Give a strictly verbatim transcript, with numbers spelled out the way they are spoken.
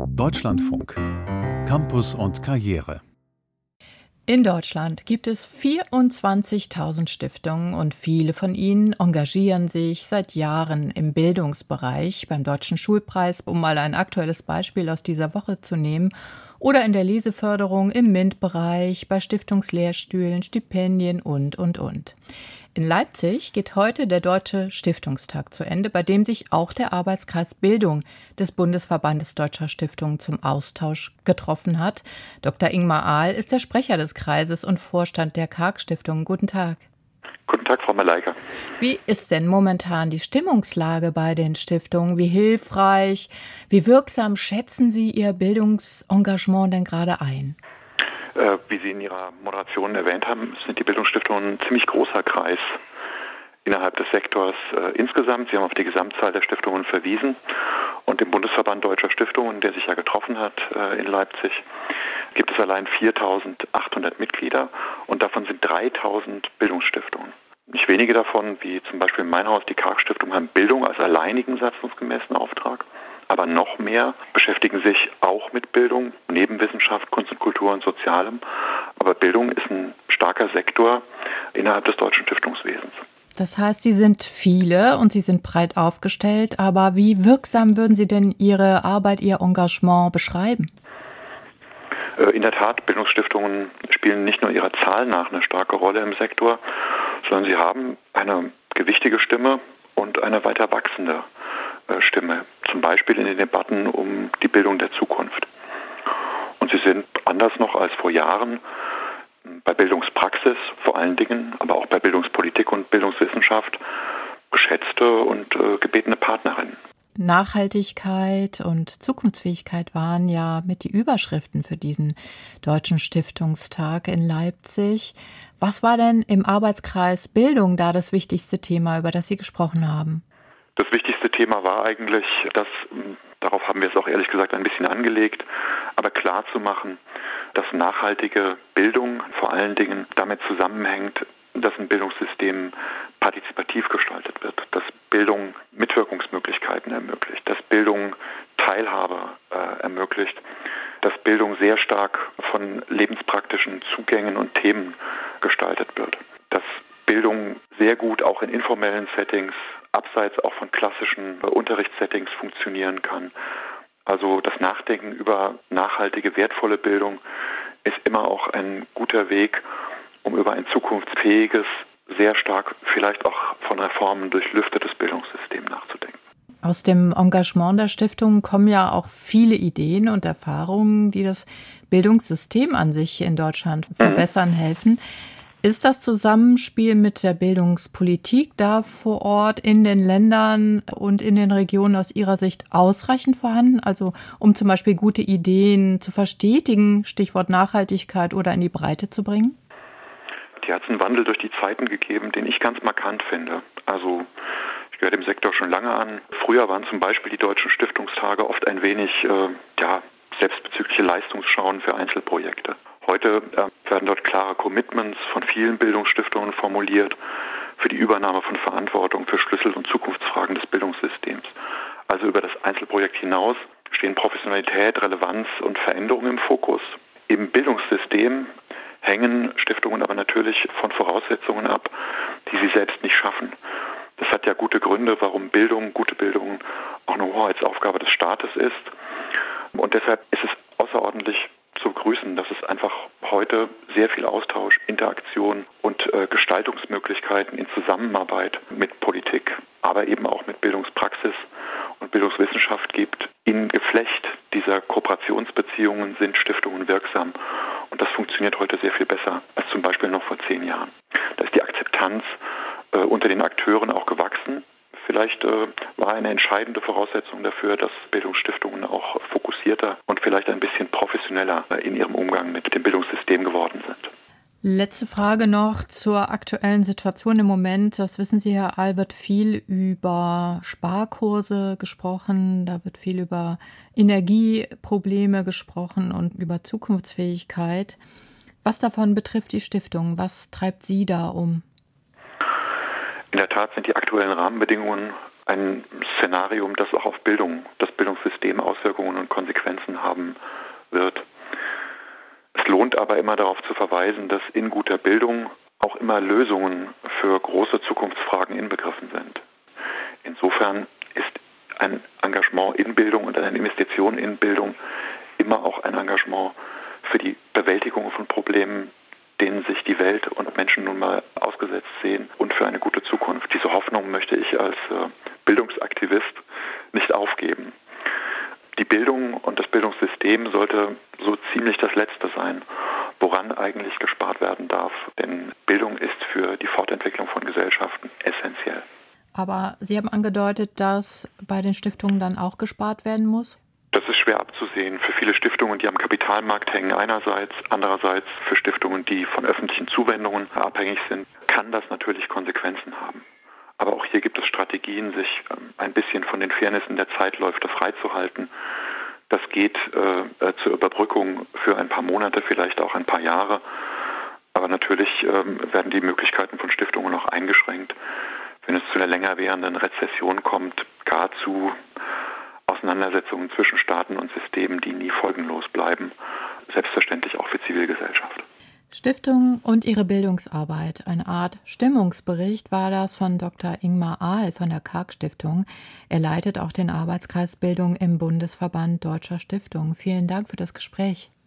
Deutschlandfunk. Campus und Karriere. In Deutschland gibt es vierundzwanzigtausend Stiftungen und viele von ihnen engagieren sich seit Jahren im Bildungsbereich, beim Deutschen Schulpreis, um mal ein aktuelles Beispiel aus dieser Woche zu nehmen, oder in der Leseförderung im MINT-Bereich, bei Stiftungslehrstühlen, Stipendien und, und, und. In Leipzig geht heute der Deutsche Stiftungstag zu Ende, bei dem sich auch der Arbeitskreis Bildung des Bundesverbandes Deutscher Stiftungen zum Austausch getroffen hat. Doktor Ingmar Ahl ist der Sprecher des Kreises und Vorstand der Karg-Stiftung. Guten Tag. Guten Tag, Frau Malaika. Wie ist denn momentan die Stimmungslage bei den Stiftungen? Wie hilfreich, wie wirksam schätzen Sie Ihr Bildungsengagement denn gerade ein? Äh, wie Sie in Ihrer Moderation erwähnt haben, sind die Bildungsstiftungen ein ziemlich großer Kreis innerhalb des Sektors äh, insgesamt. Sie haben auf die Gesamtzahl der Stiftungen verwiesen. Und im Bundesverband Deutscher Stiftungen, der sich ja getroffen hat äh, in Leipzig, gibt es allein viertausendachthundert Mitglieder und davon sind dreitausend Bildungsstiftungen. Nicht wenige davon, wie zum Beispiel mein Haus, die Karg-Stiftung, haben Bildung als alleinigen satzungsgemäßen Auftrag. Aber noch mehr beschäftigen sich auch mit Bildung, neben Wissenschaft, Kunst und Kultur und Sozialem. Aber Bildung ist ein starker Sektor innerhalb des deutschen Stiftungswesens. Das heißt, Sie sind viele und Sie sind breit aufgestellt. Aber wie wirksam würden Sie denn Ihre Arbeit, Ihr Engagement beschreiben? In der Tat, Bildungsstiftungen spielen nicht nur ihrer Zahl nach eine starke Rolle im Sektor, sondern sie haben eine gewichtige Stimme und eine weiter wachsende Stimme, zum Beispiel in den Debatten um die Bildung der Zukunft. Und sie sind anders noch als vor Jahren bei Bildungspraxis vor allen Dingen, aber auch bei Bildungspolitik und Bildungswissenschaft geschätzte und äh, gebetene Partnerinnen. Nachhaltigkeit und Zukunftsfähigkeit waren ja mit die Überschriften für diesen Deutschen Stiftungstag in Leipzig. Was war denn im Arbeitskreis Bildung da das wichtigste Thema, über das Sie gesprochen haben? Das wichtigste Thema war eigentlich, dass, darauf haben wir es auch ehrlich gesagt ein bisschen angelegt, aber klar zu machen, dass nachhaltige Bildung vor allen Dingen damit zusammenhängt, dass ein Bildungssystem partizipativ gestaltet wird, dass Bildung Mitwirkungsmöglichkeiten ermöglicht, dass Bildung Teilhabe äh, ermöglicht, dass Bildung sehr stark von lebenspraktischen Zugängen und Themen gestaltet wird, dass Bildung sehr gut auch in informellen Settings, abseits auch von klassischen Unterrichtssettings funktionieren kann. Also das Nachdenken über nachhaltige, wertvolle Bildung ist immer auch ein guter Weg, um über ein zukunftsfähiges, sehr stark vielleicht auch von Reformen durchlüftetes Bildungssystem nachzudenken. Aus dem Engagement der Stiftung kommen ja auch viele Ideen und Erfahrungen, die das Bildungssystem an sich in Deutschland verbessern mhm. helfen. Ist das Zusammenspiel mit der Bildungspolitik da vor Ort in den Ländern und in den Regionen aus Ihrer Sicht ausreichend vorhanden? Also um zum Beispiel gute Ideen zu verstetigen, Stichwort Nachhaltigkeit, oder in die Breite zu bringen? Hier hat es einen Wandel durch die Zeiten gegeben, den ich ganz markant finde. Also ich gehöre dem Sektor schon lange an. Früher waren zum Beispiel die Deutschen Stiftungstage oft ein wenig äh, ja, selbstbezügliche Leistungsschauen für Einzelprojekte. Heute äh, werden dort klare Commitments von vielen Bildungsstiftungen formuliert für die Übernahme von Verantwortung für Schlüssel- und Zukunftsfragen des Bildungssystems. Also über das Einzelprojekt hinaus stehen Professionalität, Relevanz und Veränderung im Fokus. Im Bildungssystem hängen Stiftungen aber natürlich von Voraussetzungen ab, die sie selbst nicht schaffen. Das hat ja gute Gründe, warum Bildung, gute Bildung auch eine Hoheitsaufgabe des Staates ist. Und deshalb ist es außerordentlich zu begrüßen, dass es einfach heute sehr viel Austausch, Interaktion und äh, Gestaltungsmöglichkeiten in Zusammenarbeit mit Politik, aber eben auch mit Bildungspraxis und Bildungswissenschaft gibt. Im Geflecht dieser Kooperationsbeziehungen sind Stiftungen wirksam und das funktioniert heute sehr viel besser als zum Beispiel noch vor zehn Jahren. Da ist die Akzeptanz äh, unter den Akteuren auch gewachsen. Vielleicht äh, war eine entscheidende Voraussetzung dafür, dass Bildungsstiftungen auch fokussierter und vielleicht ein bisschen professioneller äh, in ihrem Umgang mit dem Bildungssystem geworden sind. Letzte Frage noch zur aktuellen Situation im Moment. Das wissen Sie, Herr Ahl, wird viel über Sparkurse gesprochen, da wird viel über Energieprobleme gesprochen und über Zukunftsfähigkeit. Was davon betrifft die Stiftung? Was treibt Sie da um? In der Tat sind die aktuellen Rahmenbedingungen ein Szenarium, das auch auf Bildung, das Bildungssystem Auswirkungen und Konsequenzen haben wird. Es lohnt aber immer darauf zu verweisen, dass in guter Bildung auch immer Lösungen für große Zukunftsfragen inbegriffen sind. Insofern ist ein Engagement in Bildung und eine Investition in Bildung immer auch ein Engagement für die Bewältigung von Problemen, denen sich die Welt und Menschen nun mal ausgesetzt sehen, und für eine gute Zukunft. Diese Hoffnung möchte ich als äh, Bildungsaktivist nicht aufgeben. Die Bildung und das Bildungssystem sollte so ziemlich das Letzte sein, woran eigentlich gespart werden darf. Denn Bildung ist für die Fortentwicklung von Gesellschaften essentiell. Aber Sie haben angedeutet, dass bei den Stiftungen dann auch gespart werden muss? Das ist schwer abzusehen. Für viele Stiftungen, die am Kapitalmarkt hängen einerseits, andererseits für Stiftungen, die von öffentlichen Zuwendungen abhängig sind, kann das natürlich Konsequenzen haben. Aber auch hier gibt es Strategien, sich ein bisschen von den Fairnessen der Zeitläufe freizuhalten. Das geht äh, zur Überbrückung für ein paar Monate, vielleicht auch ein paar Jahre. Aber natürlich äh, werden die Möglichkeiten von Stiftungen auch eingeschränkt, wenn es zu einer länger währenden Rezession kommt, gar zu Auseinandersetzungen zwischen Staaten und Systemen, die nie folgenlos bleiben, selbstverständlich auch für Zivilgesellschaft. Stiftungen und ihre Bildungsarbeit, eine Art Stimmungsbericht war das von Doktor Ingmar Ahl von der Karg-Stiftung. Er leitet auch den Arbeitskreis Bildung im Bundesverband Deutscher Stiftungen. Vielen Dank für das Gespräch.